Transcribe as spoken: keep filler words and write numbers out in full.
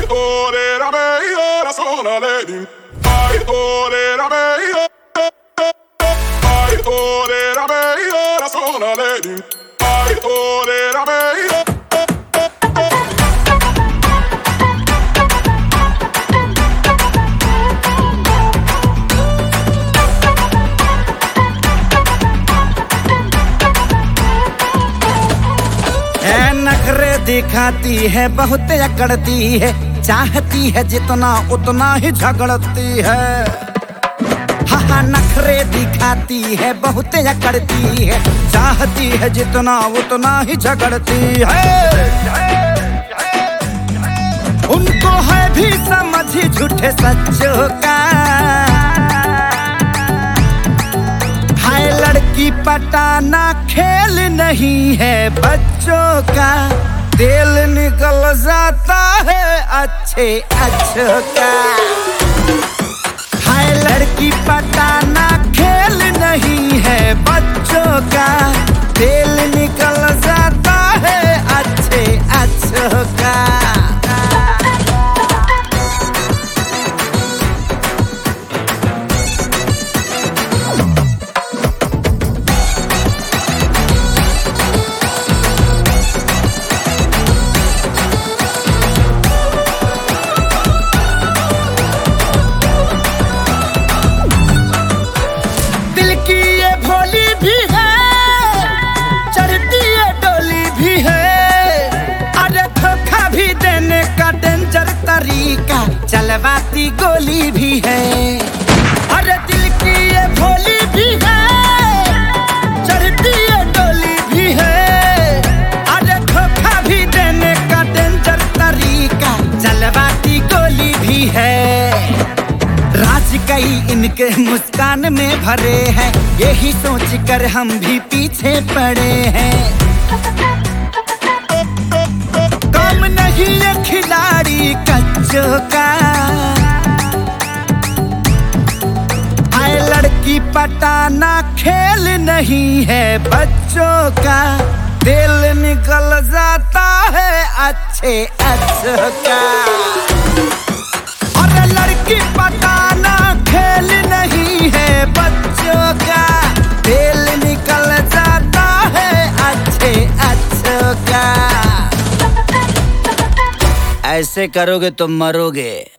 tolérame, ora sono lady. Ai tolérame, ai tolérame, ora sono lady. Ai tolérame. नखरे दिखाती है, बहुत अकड़ती है, चाहती है जितना उतना ही झगड़ती है। हाँ हाँ नखरे दिखाती है, बहुत अकड़ती है, चाहती है जितना उतना ही झगड़ती है। उनको है भी समझ झूठे सच्चों का, लड़की पटाना खेल नहीं है बच्चों का, दिल निकल जाता है अच्छे अच्छों का। हाय लड़की पटाना खेल नहीं है बच्चों का, दिल निकल जाता है अच्छे अच्छों का। चलवाती गोली भी है, अरे दिल की ये भोली भी है, चढ़ती ये डोली भी है, अरे धोखा भी देने का डेंजर तरीका, चलवाती गोली भी है। राज कई इनके मुस्कान में भरे हैं, यही सोच कर हम भी पीछे पड़े हैं। कम नहीं ये खिलाड़ी कच्चों का, हाय लड़की पटाना खेल नहीं है बच्चों का, दिल निकल जाता है अच्छे अच्छों का। और लड़की पटाना खेल नहीं है बच्चों का, दिल निकल जाता है अच्छे अच्छों का। ऐसे करोगे तो मरोगे।